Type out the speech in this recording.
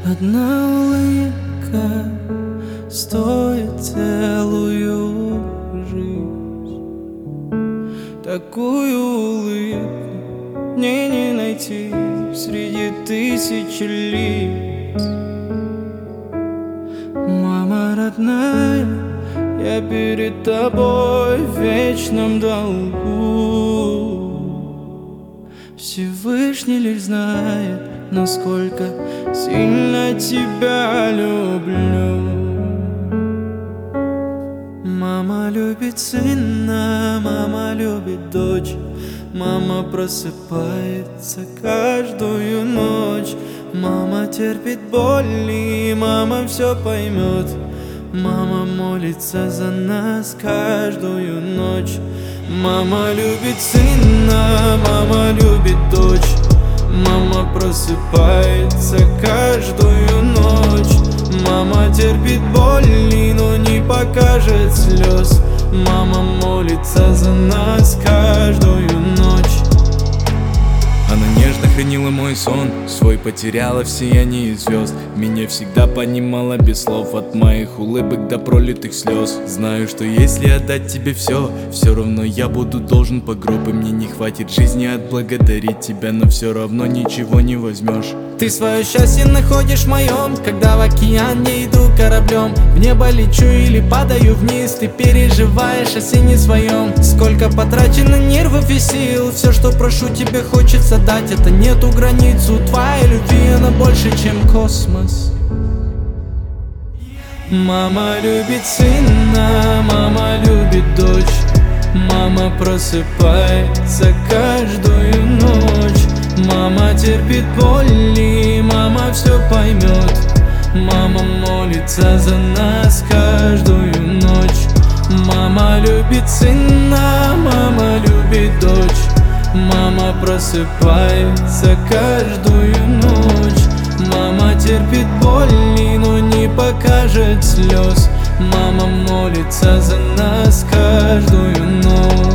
Одна улыбка стоит целую жизнь. Такую улыбку мне не найти среди тысячи лиц. Мама родная, я перед тобой в вечном долгу. Всевышний лишь знает, насколько сильно тебя люблю. Мама любит сына, мама любит дочь. Мама просыпается каждую ночь. Мама терпит боли, мама все поймет. Мама молится за нас каждую ночь. Мама любит сына, мама любит дочь. Мама просыпается каждую ночь. Мама терпит боли, но не покажет слез. Мама молится за нас каждую ночь. Она нежно хранила мой сон, свой потеряла в сиянии звезд. Меня всегда понимала без слов, от моих улыбок до пролитых слез. Знаю, что если отдать тебе все равно я буду должен по гроб. И мне не хватит жизни отблагодарить тебя, но все равно ничего не возьмешь. Ты свое счастье находишь в моем, когда в океан не иду кораблем. В небо лечу или падаю вниз, ты переживаешь о сне своем. Сколько потрачено нервов и сил, все, что прошу, тебе хочется дать. Это нету границ у твоей любви, она больше, чем космос. Мама любит сына, мама любит дочь. Мама просыпается каждую ночь. Мама терпит боли, мама все поймет. Мама молится за нас каждую ночь. Мама любит сына, мама любит дочь. Мама просыпается каждую ночь. Мама терпит боли, но не покажет слез. Мама молится за нас каждую ночь.